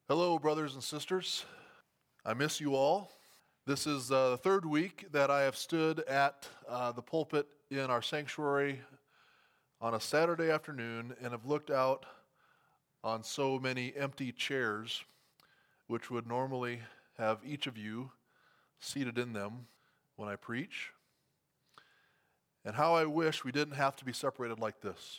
Hello, brothers and sisters. I miss you all. This is the third week that I have stood at the pulpit in our sanctuary on a Saturday afternoon and have looked out on so many empty chairs, which would normally have each of you seated in them when I preach. And how I wish we didn't have to be separated like this.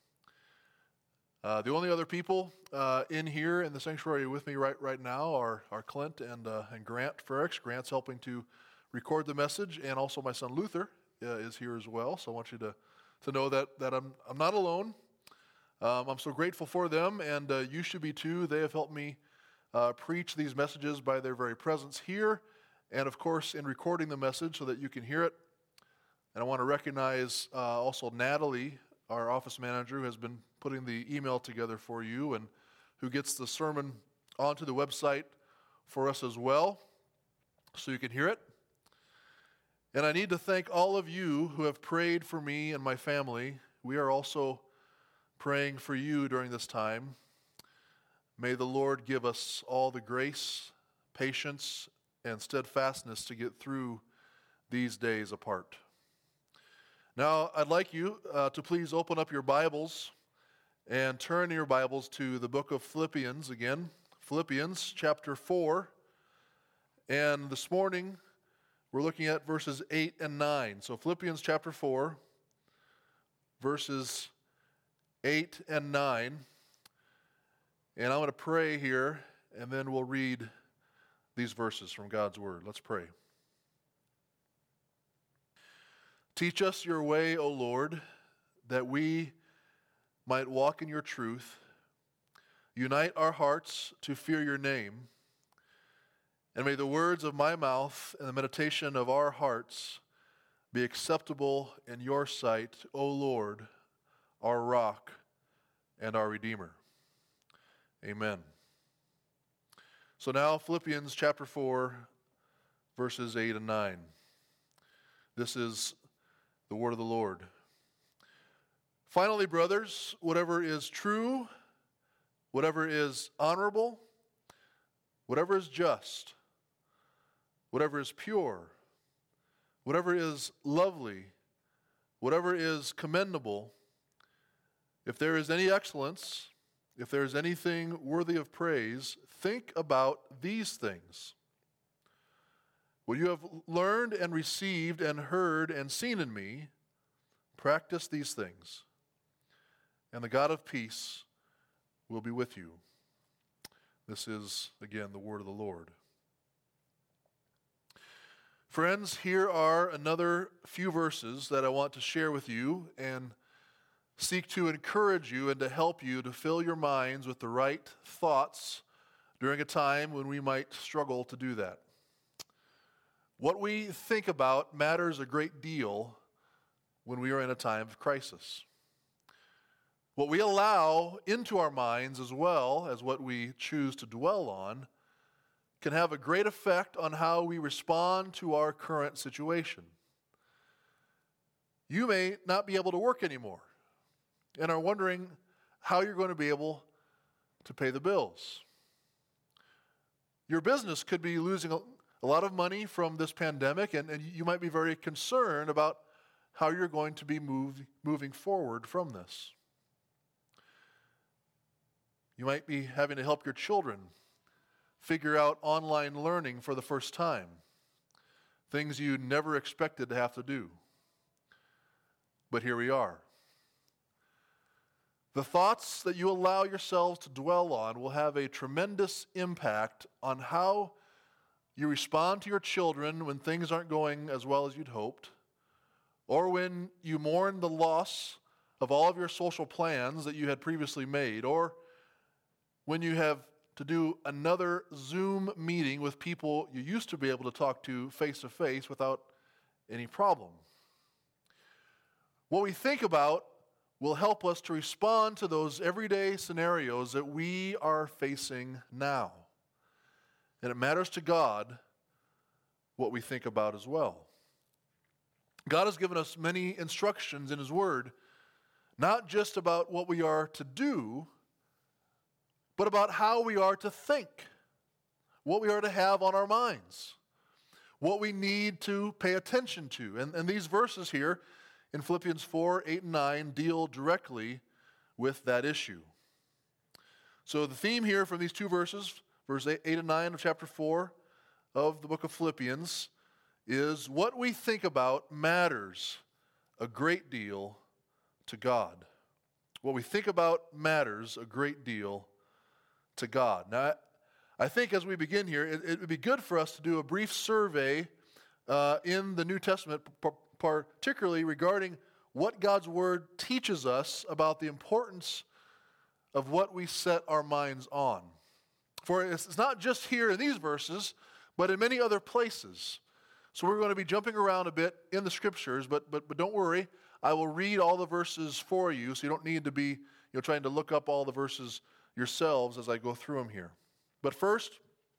The only other people in here in the sanctuary with me right now are Clint and Grant Frericks. Grant's helping to record the message, and also my son Luther is here as well. So I want you to know that I'm not alone. I'm so grateful for them, and you should be too. They have helped me preach these messages by their very presence here, and of course in recording the message so that you can hear it. And I want to recognize also Natalie, our office manager, who has been putting the email together for you and who gets the sermon onto the website for us as well so you can hear it. And I need to thank all of you who have prayed for me and my family. We are also praying for you during this time. May the Lord give us all the grace, patience, and steadfastness to get through these days apart. Now, I'd like you to please open up your Bibles and turn your Bibles to the book of Philippians again. Philippians chapter 4. And this morning, we're looking at verses 8 and 9. So Philippians chapter 4, verses 8 and 9. And I'm going to pray here, and then we'll read these verses from God's Word. Let's pray. Teach us your way, O Lord, that we might walk in your truth. Unite our hearts to fear your name. And may the words of my mouth and the meditation of our hearts be acceptable in your sight, O Lord, our rock and our Redeemer. Amen. So now Philippians chapter 4, verses 8 and 9. This is the word of the Lord. Finally, brothers, whatever is true, whatever is honorable, whatever is just, whatever is pure, whatever is lovely, whatever is commendable, if there is any excellence, if there is anything worthy of praise, think about these things. What you have learned and received and heard and seen in me, practice these things. And the God of peace will be with you. This is, again, the word of the Lord. Friends, here are another few verses that I want to share with you and seek to encourage you and to help you to fill your minds with the right thoughts during a time when we might struggle to do that. What we think about matters a great deal when we are in a time of crisis. What we allow into our minds, as well as what we choose to dwell on, can have a great effect on how we respond to our current situation. You may not be able to work anymore and are wondering how you're going to be able to pay the bills. Your business could be losing a lot of money from this pandemic, and you might be very concerned about how you're going to be moving forward from this. You might be having to help your children figure out online learning for the first time, things you never expected to have to do. But here we are. The thoughts that you allow yourselves to dwell on will have a tremendous impact on how you respond to your children when things aren't going as well as you'd hoped, or when you mourn the loss of all of your social plans that you had previously made, or when you have to do another Zoom meeting with people you used to be able to talk to face without any problem. What we think about will help us to respond to those everyday scenarios that we are facing now. And it matters to God what we think about as well. God has given us many instructions in His Word, not just about what we are to do, but about how we are to think, what we are to have on our minds, what we need to pay attention to. And these verses here in Philippians 4, 8, and 9 deal directly with that issue. So the theme here from these two verses, verse 8 and 9 of chapter 4 of the book of Philippians, is what we think about matters a great deal to God. What we think about matters a great deal to God. Now, I think as we begin here, it would be good for us to do a brief survey in the New Testament, particularly regarding what God's Word teaches us about the importance of what we set our minds on. For it's not just here in these verses, but in many other places. So we're going to be jumping around a bit in the Scriptures, but don't worry, I will read all the verses for you, so you don't need to be trying to look up all the verses yourselves as I go through them here. But first,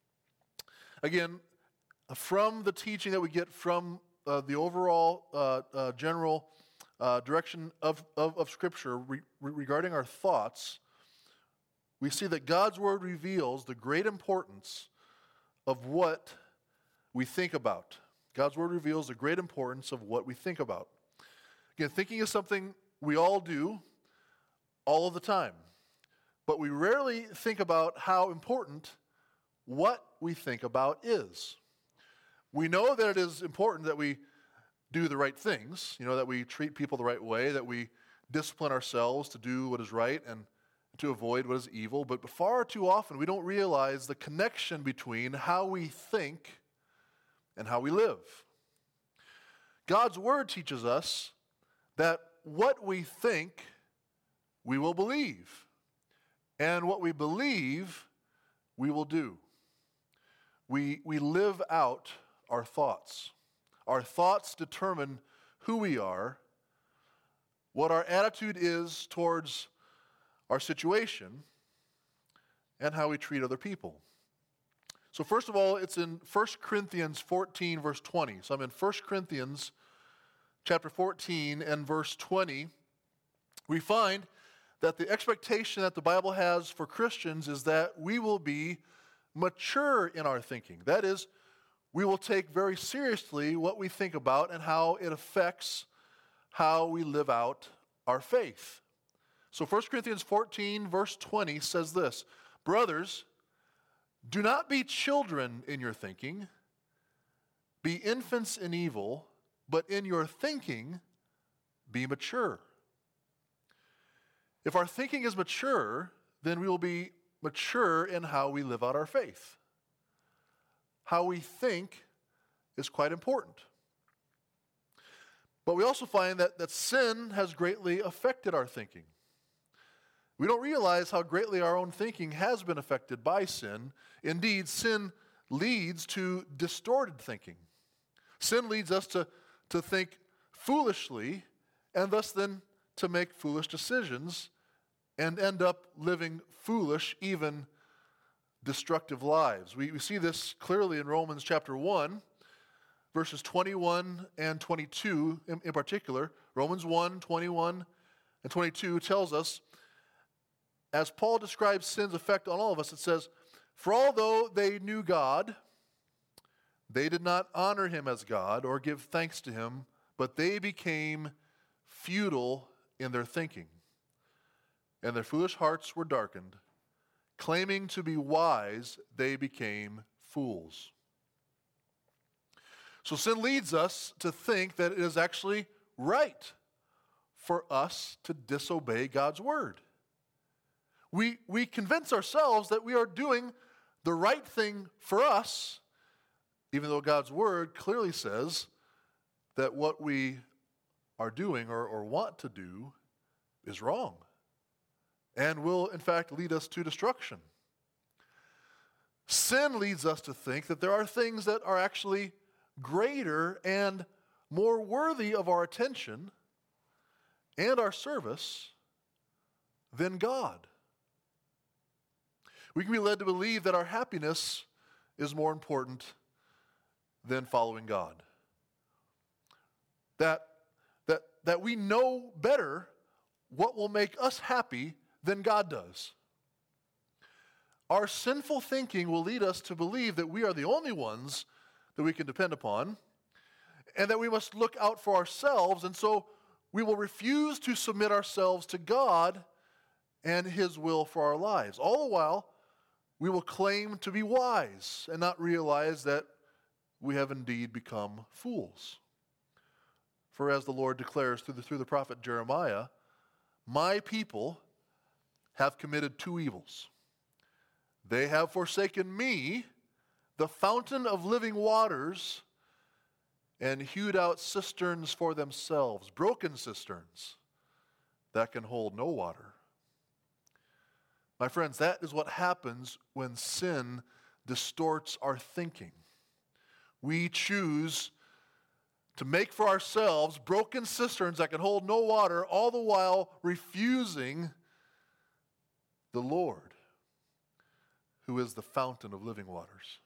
again, from the teaching that we get from the overall general direction of Scripture regarding our thoughts, we see that God's Word reveals the great importance of what we think about. God's Word reveals the great importance of what we think about. Again, thinking is something we all do all of the time. But we rarely think about how important what we think about is. We know that it is important that we do the right things, that we treat people the right way, that we discipline ourselves to do what is right and to avoid what is evil. But far too often we don't realize the connection between how we think and how we live. God's Word teaches us that what we think, we will believe. And what we believe, we will do. We live out our thoughts. Our thoughts determine who we are, what our attitude is towards our situation, and how we treat other people. So first of all, it's in 1 Corinthians 14, verse 20. So I'm in 1 Corinthians chapter 14 and verse 20. We find that the expectation that the Bible has for Christians is that we will be mature in our thinking. That is, we will take very seriously what we think about and how it affects how we live out our faith. So 1 Corinthians 14, verse 20 says this, "Brothers, do not be children in your thinking, be infants in evil, but in your thinking be mature." If our thinking is mature, then we will be mature in how we live out our faith. How we think is quite important. But we also find that sin has greatly affected our thinking. We don't realize how greatly our own thinking has been affected by sin. Indeed, sin leads to distorted thinking. Sin leads us to think foolishly and thus then to make foolish decisions and end up living foolish, even destructive lives. We see this clearly in Romans chapter 1, verses 21 and 22 in particular. Romans 1, 21 and 22 tells us, as Paul describes sin's effect on all of us, it says, "For although they knew God, they did not honor him as God or give thanks to him, but they became futile in their thinking, and their foolish hearts were darkened. Claiming to be wise, they became fools." So sin leads us to think that it is actually right for us to disobey God's Word. We convince ourselves that we are doing the right thing for us, even though God's Word clearly says that what we are doing or want to do is wrong and will, in fact, lead us to destruction. Sin leads us to think that there are things that are actually greater and more worthy of our attention and our service than God. We can be led to believe that our happiness is more important than following God. That we know better what will make us happy than God does. our sinful thinking will lead us to believe that we are the only ones that we can depend upon, and that we must look out for ourselves, and so we will refuse to submit ourselves to God and His will for our lives. All the while, we will claim to be wise and not realize that we have indeed become fools. For as the Lord declares through the prophet Jeremiah, my people have committed two evils. They have forsaken me, the fountain of living waters, and hewed out cisterns for themselves, broken cisterns that can hold no water. My friends, that is what happens when sin distorts our thinking. We choose to make for ourselves broken cisterns that can hold no water, all the while refusing the Lord, who is the fountain of living waters,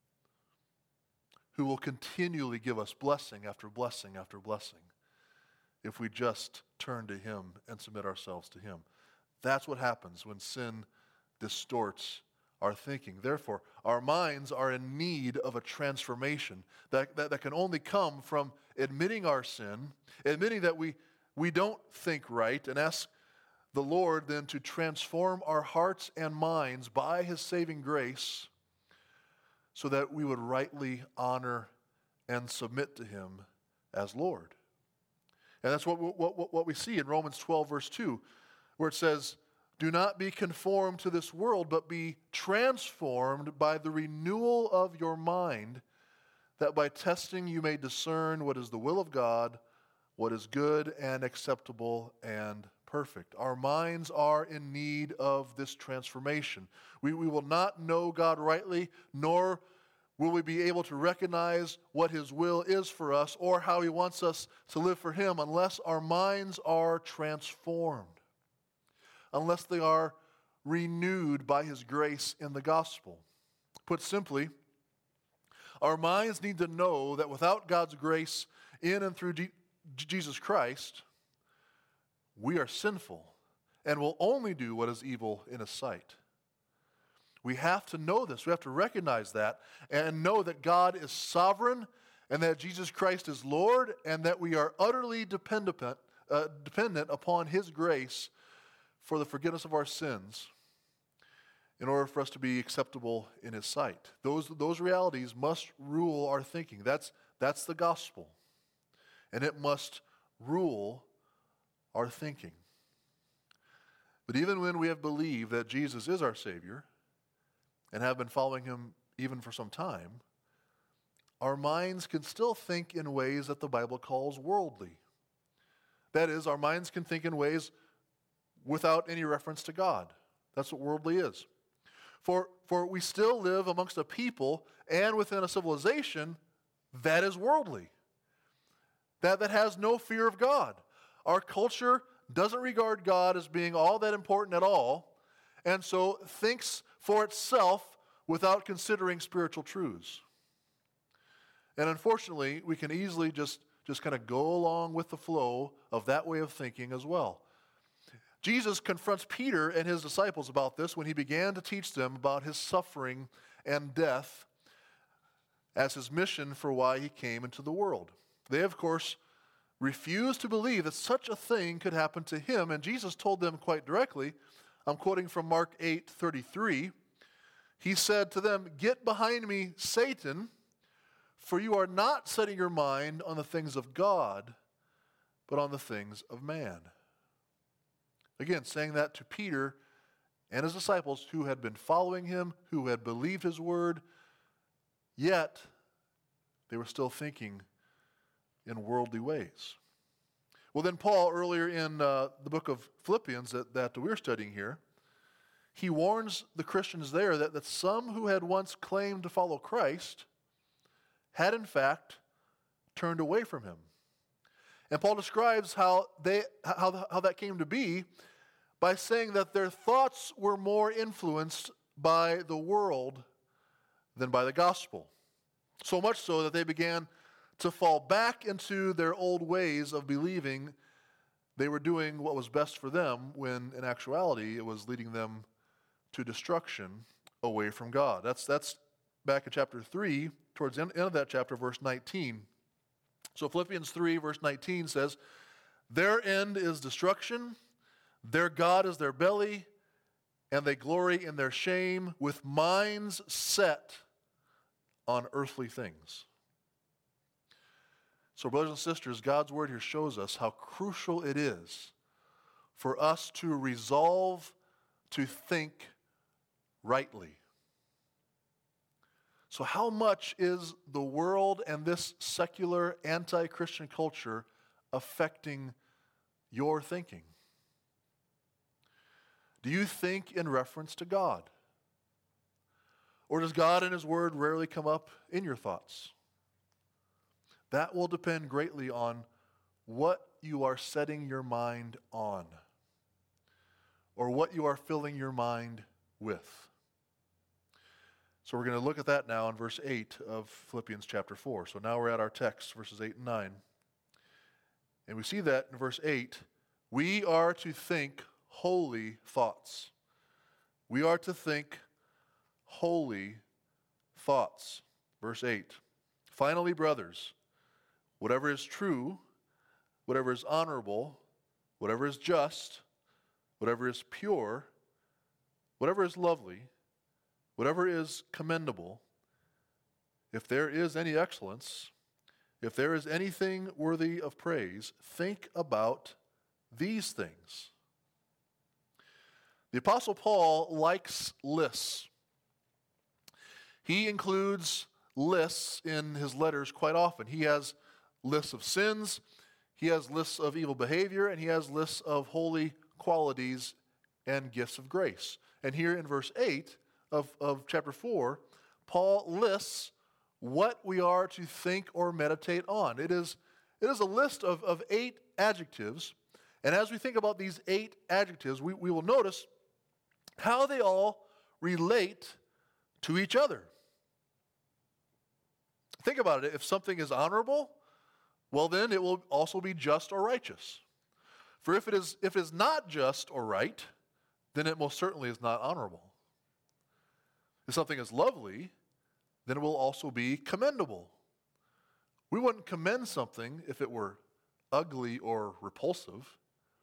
who will continually give us blessing after blessing after blessing if we just turn to Him and submit ourselves to Him. That's what happens when sin distorts our thinking. Therefore, our minds are in need of a transformation that can only come from admitting our sin, admitting that we don't think right, and ask the Lord then to transform our hearts and minds by His saving grace so that we would rightly honor and submit to Him as Lord. And that's what we see in Romans 12, verse 2, where it says, do not be conformed to this world, but be transformed by the renewal of your mind, that by testing you may discern what is the will of God, what is good and acceptable and perfect. Our minds are in need of this transformation. We will not know God rightly, nor will we be able to recognize what His will is for us or how He wants us to live for Him unless our minds are transformed, unless they are renewed by His grace in the gospel. Put simply, our minds need to know that without God's grace in and through Jesus Christ, we are sinful and will only do what is evil in His sight. We have to know this. We have to recognize that and know that God is sovereign and that Jesus Christ is Lord and that we are utterly dependent upon His grace for the forgiveness of our sins in order for us to be acceptable in His sight. Those realities must rule our thinking. That's the gospel. And it must rule our thinking. But even when we have believed that Jesus is our Savior and have been following Him even for some time, our minds can still think in ways that the Bible calls worldly. That is, our minds can think in ways without any reference to God. That's what worldly is. For we still live amongst a people and within a civilization that is worldly, that has no fear of God. Our culture doesn't regard God as being all that important at all, and so thinks for itself without considering spiritual truths. And unfortunately, we can easily just kind of go along with the flow of that way of thinking as well. Jesus confronts Peter and his disciples about this when He began to teach them about His suffering and death as His mission for why He came into the world. They, of course, refused to believe that such a thing could happen to Him, and Jesus told them quite directly, I'm quoting from Mark 8:33, He said to them, "Get behind me, Satan, for you are not setting your mind on the things of God, but on the things of man." Again, saying that to Peter and his disciples who had been following Him, who had believed His word, yet they were still thinking in worldly ways. Well, then Paul, earlier in the book of Philippians that we're studying here, he warns the Christians there that some who had once claimed to follow Christ had in fact turned away from Him. And Paul describes how that came to be by saying that their thoughts were more influenced by the world than by the gospel. So much so that they began to fall back into their old ways of believing they were doing what was best for them when in actuality it was leading them to destruction away from God. That's back in chapter 3, towards the end of that chapter, verse 19. So Philippians 3, verse 19 says, their end is destruction, their God is their belly, and they glory in their shame with minds set on earthly things. So brothers and sisters, God's word here shows us how crucial it is for us to resolve to think rightly. So how much is the world and this secular anti-Christian culture affecting your thinking? Do you think in reference to God? Or does God and His Word rarely come up in your thoughts? That will depend greatly on what you are setting your mind on, or what you are filling your mind with. So we're going to look at that now in verse 8 of Philippians chapter 4. So now we're at our text, verses 8 and 9. And we see that in verse 8, we are to think holy thoughts. We are to think holy thoughts. Verse 8, finally, brothers, whatever is true, whatever is honorable, whatever is just, whatever is pure, whatever is lovely, whatever is commendable, if there is any excellence, if there is anything worthy of praise, think about these things. The Apostle Paul likes lists. He includes lists in his letters quite often. He has lists of sins, he has lists of evil behavior, and he has lists of holy qualities and gifts of grace. And here in verse 8 of chapter 4, Paul lists what we are to think or meditate on. It is a list of 8 adjectives. And as we think about these 8 adjectives, we will notice how they all relate to each other. Think about it. If something is honorable, well then it will also be just or righteous. For if it is not just or right, then it most certainly is not honorable. If something is lovely, then it will also be commendable. We wouldn't commend something if it were ugly or repulsive.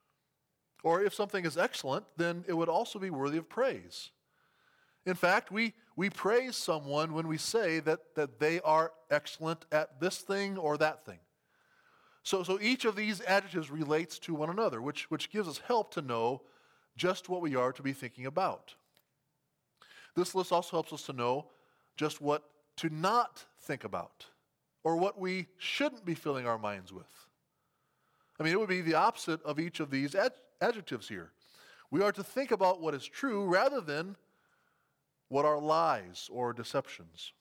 Or if something is excellent, then it would also be worthy of praise. In fact, we praise someone when we say that they are excellent at this thing or that thing. So each of these adjectives relates to one another, which gives us help to know just what we are to be thinking about. This list also helps us to know just what to not think about, or what we shouldn't be filling our minds with. I mean, it would be the opposite of each of these adjectives here. We are to think about what is true rather than what are lies or deceptions.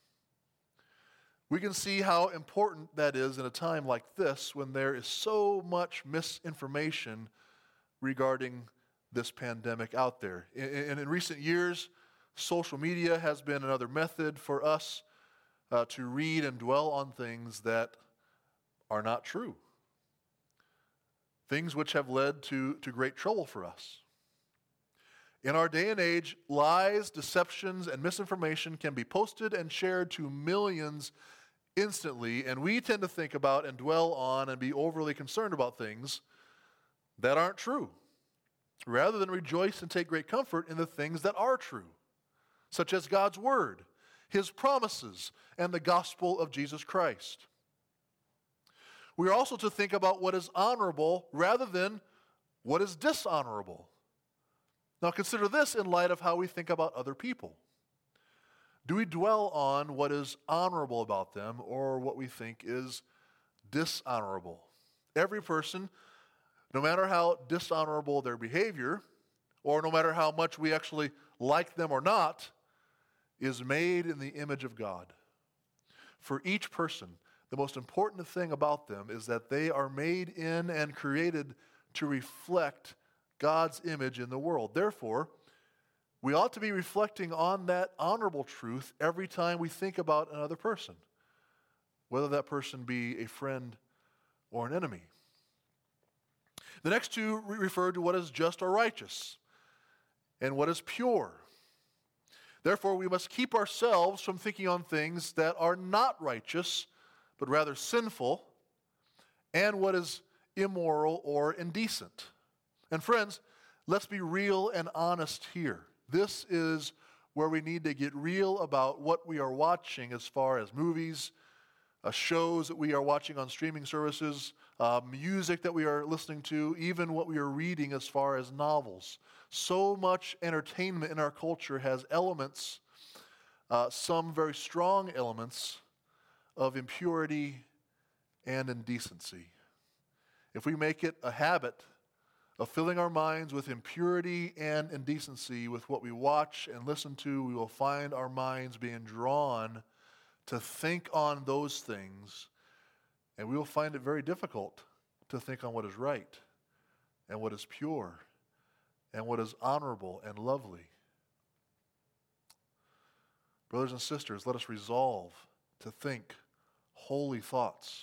We can see how important that is in a time like this when there is so much misinformation regarding this pandemic out there. And in recent years, social media has been another method for us to read and dwell on things that are not true. Things which have led to great trouble for us. In our day and age, lies, deceptions, and misinformation can be posted and shared to millions instantly, and we tend to think about and dwell on and be overly concerned about things that aren't true, rather than rejoice and take great comfort in the things that are true, such as God's Word, His promises, and the gospel of Jesus Christ. We are also to think about what is honorable rather than what is dishonorable. Now consider this in light of how we think about other people. Do we dwell on what is honorable about them or what we think is dishonorable? Every person, no matter how dishonorable their behavior, or no matter how much we actually like them or not, is made in the image of God. For each person, the most important thing about them is that they are made in and created to reflect God's image in the world. Therefore, we ought to be reflecting on that honorable truth every time we think about another person, whether that person be a friend or an enemy. The next two refer to what is just or righteous and what is pure. Therefore, we must keep ourselves from thinking on things that are not righteous, but rather sinful, and what is immoral or indecent. And friends, let's be real and honest here. This is where we need to get real about what we are watching as far as movies, shows that we are watching on streaming services, music that we are listening to, even what we are reading as far as novels. So much entertainment in our culture has elements, some very strong elements of impurity and indecency. If we make it a habit of filling our minds with impurity and indecency with what we watch and listen to, we will find our minds being drawn to think on those things, and we will find it very difficult to think on what is right and what is pure and what is honorable and lovely. Brothers and sisters, let us resolve to think holy thoughts.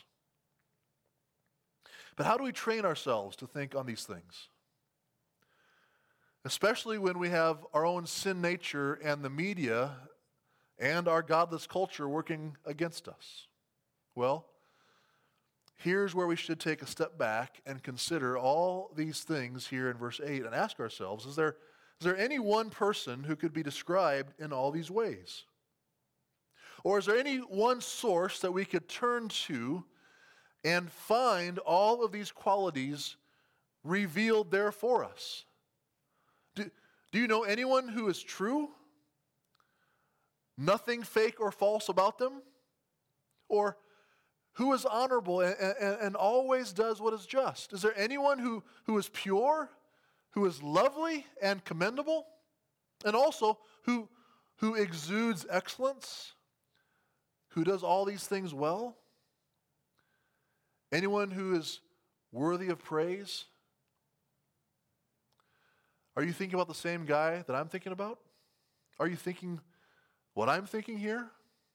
But how do we train ourselves to think on these things? Especially when we have our own sin nature and the media and our godless culture working against us. Well, here's where we should take a step back and consider all these things here in verse 8 and ask ourselves, is there any one person who could be described in all these ways? Or is there any one source that we could turn to and find all of these qualities revealed there for us? Do you know anyone who is true? Nothing fake or false about them? Or who is honorable and always does what is just? Is there anyone who is pure, who is lovely and commendable, and also who exudes excellence, who does all these things well? Anyone who is worthy of praise? Are you thinking about the same guy that I'm thinking about? Are you thinking what I'm thinking here?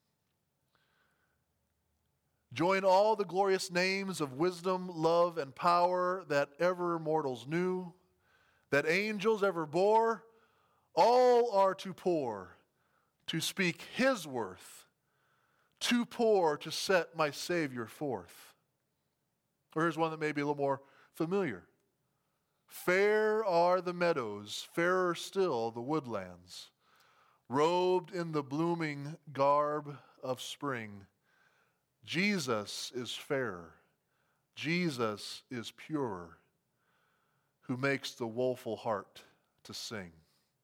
Join all the glorious names of wisdom, love, and power that ever mortals knew, that angels ever bore. All are too poor to speak his worth, too poor to set my Savior forth. Or here's one that may be a little more familiar. Fair are the meadows, fairer still the woodlands, robed in the blooming garb of spring. Jesus is fairer, Jesus is purer, who makes the woeful heart to sing.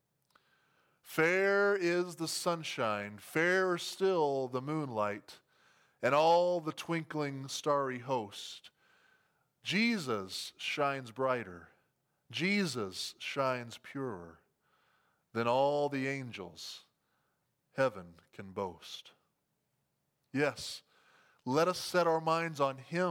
Fair is the sunshine, fairer still the moonlight, and all the twinkling starry host. Jesus shines brighter, Jesus shines purer than all the angels heaven can boast. Yes, let us set our minds on him.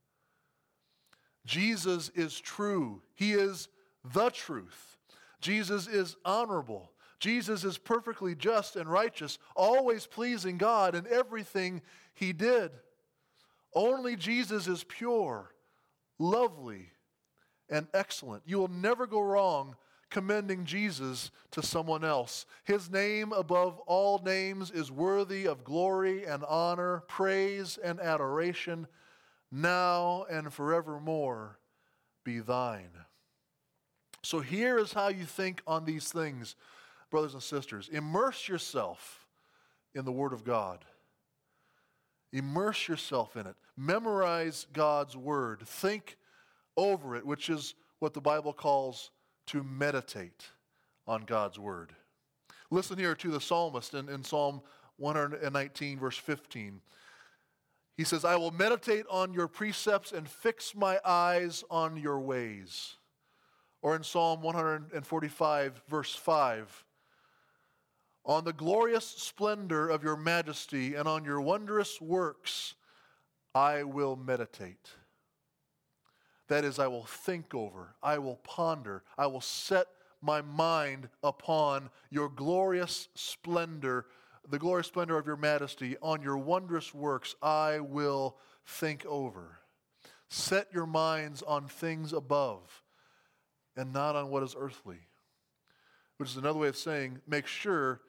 Jesus is true. He is the truth. Jesus is honorable. Jesus is perfectly just and righteous, always pleasing God in everything he did. Only Jesus is pure, lovely, and excellent. You will never go wrong commending Jesus to someone else. His name above all names is worthy of glory and honor, praise and adoration, now and forevermore be thine. So here is how you think on these things, brothers and sisters. Immerse yourself in the Word of God. Immerse yourself in it. Memorize God's Word. Think over it, which is what the Bible calls to meditate on God's Word. Listen here to the psalmist in Psalm 119, verse 15. He says, I will meditate on your precepts and fix my eyes on your ways. Or in Psalm 145, verse 5, on the glorious splendor of your majesty and on your wondrous works I will meditate. That is, I will think over, I will ponder, I will set my mind upon your glorious splendor, the glorious splendor of your majesty, on your wondrous works I will think over. Set your minds on things above and not on what is earthly. Which is another way of saying, make sure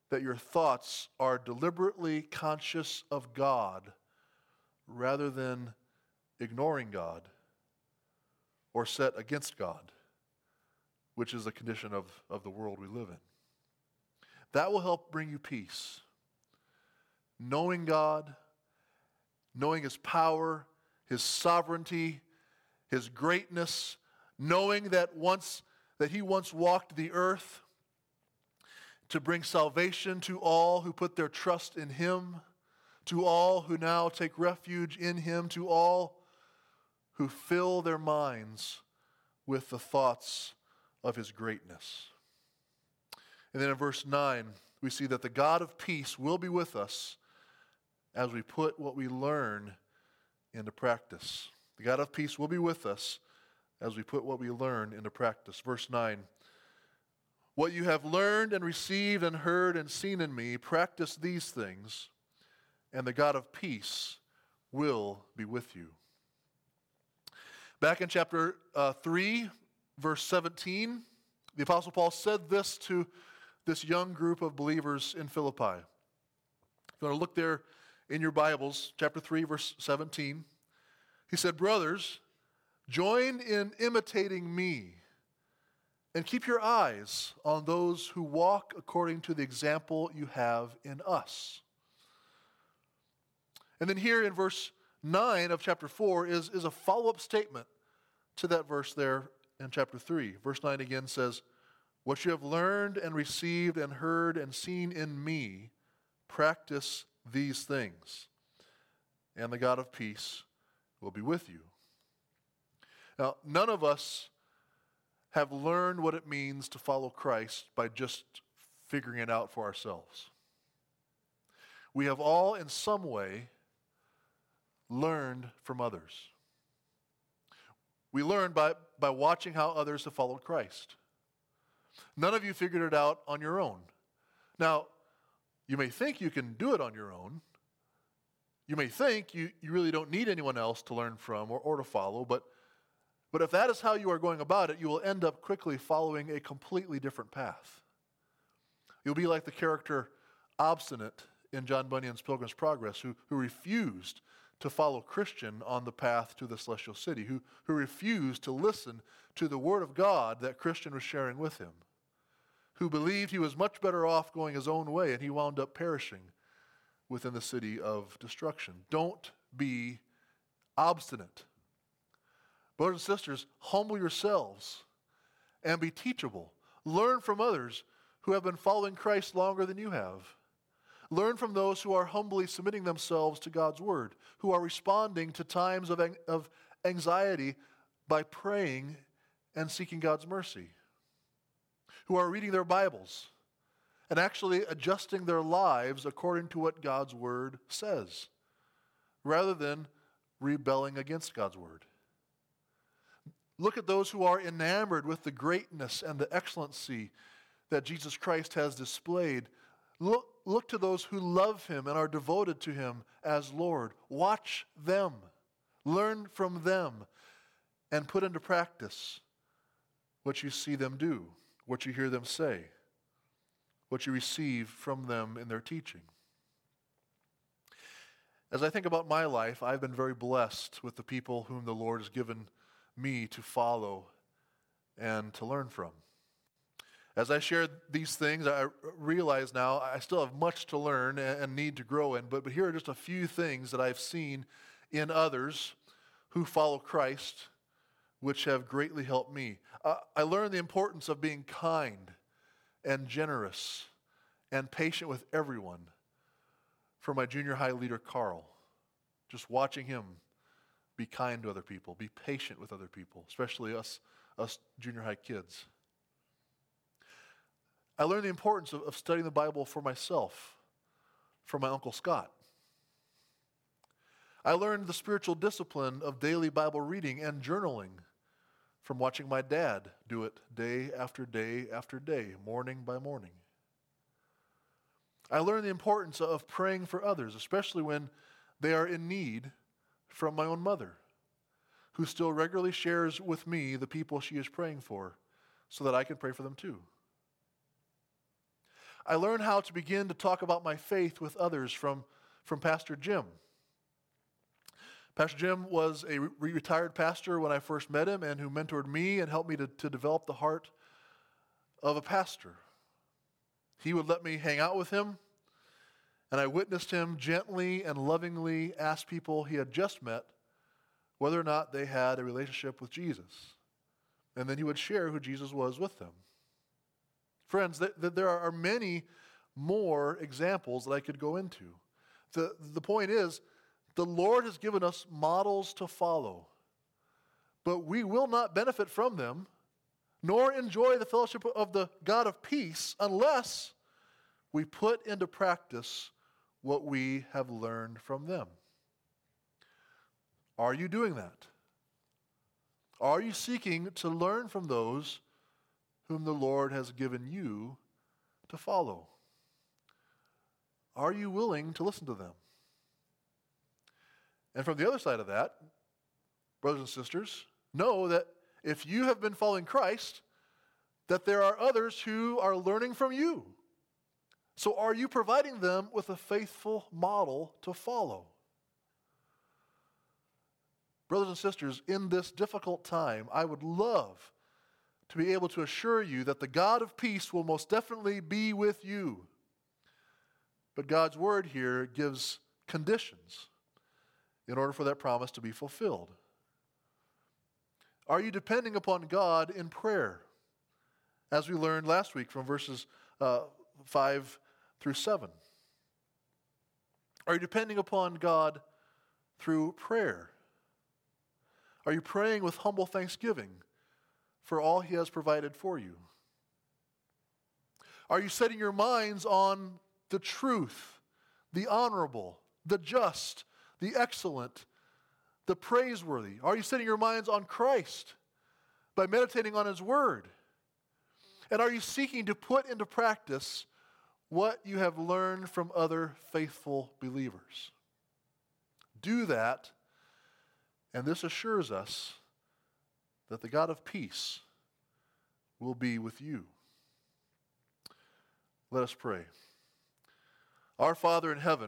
that your thoughts are deliberately conscious of God rather than ignoring God or set against God, which is the condition of the world we live in. That will help bring you peace. Knowing God, knowing His power, His sovereignty, His greatness, knowing that He once walked the earth to bring salvation to all who put their trust in Him, to all who now take refuge in Him, to all who fill their minds with the thoughts of His greatness. And then in verse 9, we see that the God of peace will be with us as we put what we learn into practice. The God of peace will be with us as we put what we learn into practice. Verse 9, what you have learned and received and heard and seen in me, practice these things, and the God of peace will be with you. Back in chapter 3, verse 17, the Apostle Paul said this to this young group of believers in Philippi. If you want to look there in your Bibles, chapter 3, verse 17, he said, brothers, join in imitating me and keep your eyes on those who walk according to the example you have in us. And then here in verse 9 of chapter 4 is a follow-up statement to that verse there in chapter 3. Verse 9 again says, what you have learned and received and heard and seen in me, practice these things, and the God of peace will be with you. Now, none of us have learned what it means to follow Christ by just figuring it out for ourselves. We have all, in some way, learned from others. We learned by watching how others have followed Christ. None of you figured it out on your own. Now, you may think you can do it on your own. You may think you really don't need anyone else to learn from or to follow, but if that is how you are going about it, you will end up quickly following a completely different path. You'll be like the character Obstinate in John Bunyan's Pilgrim's Progress, who refused to follow Christian on the path to the celestial city, who refused to listen to the word of God that Christian was sharing with him, who believed he was much better off going his own way, and he wound up perishing within the city of destruction. Don't be obstinate. Brothers and sisters, humble yourselves and be teachable. Learn from others who have been following Christ longer than you have. Learn from those who are humbly submitting themselves to God's word, who are responding to times of anxiety by praying and seeking God's mercy, who are reading their Bibles and actually adjusting their lives according to what God's word says, rather than rebelling against God's word. Look at those who are enamored with the greatness and the excellency that Jesus Christ has displayed. Look to those who love him and are devoted to him as Lord. Watch them. Learn from them and put into practice what you see them do, what you hear them say, what you receive from them in their teaching. As I think about my life, I've been very blessed with the people whom the Lord has given me to follow and to learn from. As I share these things, I realize now I still have much to learn and need to grow in, but here are just a few things that I've seen in others who follow Christ, which have greatly helped me. I learned the importance of being kind and generous and patient with everyone from my junior high leader, Carl. Just watching him be kind to other people, be patient with other people, especially us junior high kids. I learned the importance of studying the Bible for myself from my Uncle Scott. I learned the spiritual discipline of daily Bible reading and journaling from watching my dad do it day after day after day, morning by morning. I learned the importance of praying for others, especially when they are in need, from my own mother, who still regularly shares with me the people she is praying for so that I can pray for them too. I learned how to begin to talk about my faith with others from Pastor Jim. Pastor Jim was a retired pastor when I first met him and who mentored me and helped me to develop the heart of a pastor. He would let me hang out with him, and I witnessed him gently and lovingly ask people he had just met whether or not they had a relationship with Jesus. And then he would share who Jesus was with them. Friends, there are many more examples that I could go into. The point is, the Lord has given us models to follow, but we will not benefit from them, nor enjoy the fellowship of the God of peace unless we put into practice what we have learned from them. Are you doing that? Are you seeking to learn from those whom the Lord has given you to follow? Are you willing to listen to them? And from the other side of that, brothers and sisters, know that if you have been following Christ, that there are others who are learning from you. So are you providing them with a faithful model to follow? Brothers and sisters, in this difficult time, I would love to be able to assure you that the God of peace will most definitely be with you. But God's word here gives conditions in order for that promise to be fulfilled. Are you depending upon God in prayer? As we learned last week from verses 5 through 7. Are you depending upon God through prayer? Are you praying with humble thanksgiving for all He has provided for you? Are you setting your minds on the truth, the honorable, the just, the excellent, the praiseworthy? Are you setting your minds on Christ by meditating on His Word? And are you seeking to put into practice what you have learned from other faithful believers? Do that, and this assures us that the God of peace will be with you. Let us pray. Our Father in heaven,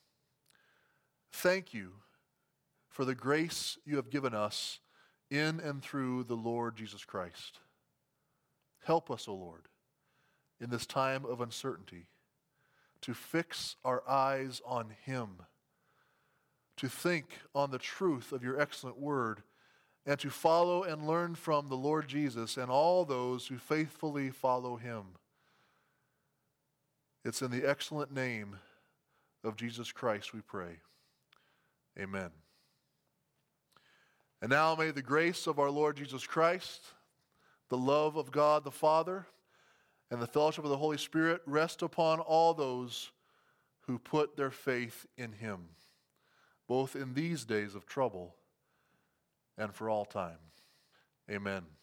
thank you for the grace you have given us in and through the Lord Jesus Christ. Help us, O Lord, in this time of uncertainty, to fix our eyes on Him, to think on the truth of your excellent word, and to follow and learn from the Lord Jesus and all those who faithfully follow Him. It's in the excellent name of Jesus Christ we pray. Amen. And now may the grace of our Lord Jesus Christ, the love of God the Father, and the fellowship of the Holy Spirit rest upon all those who put their faith in Him, both in these days of trouble and for all time. Amen.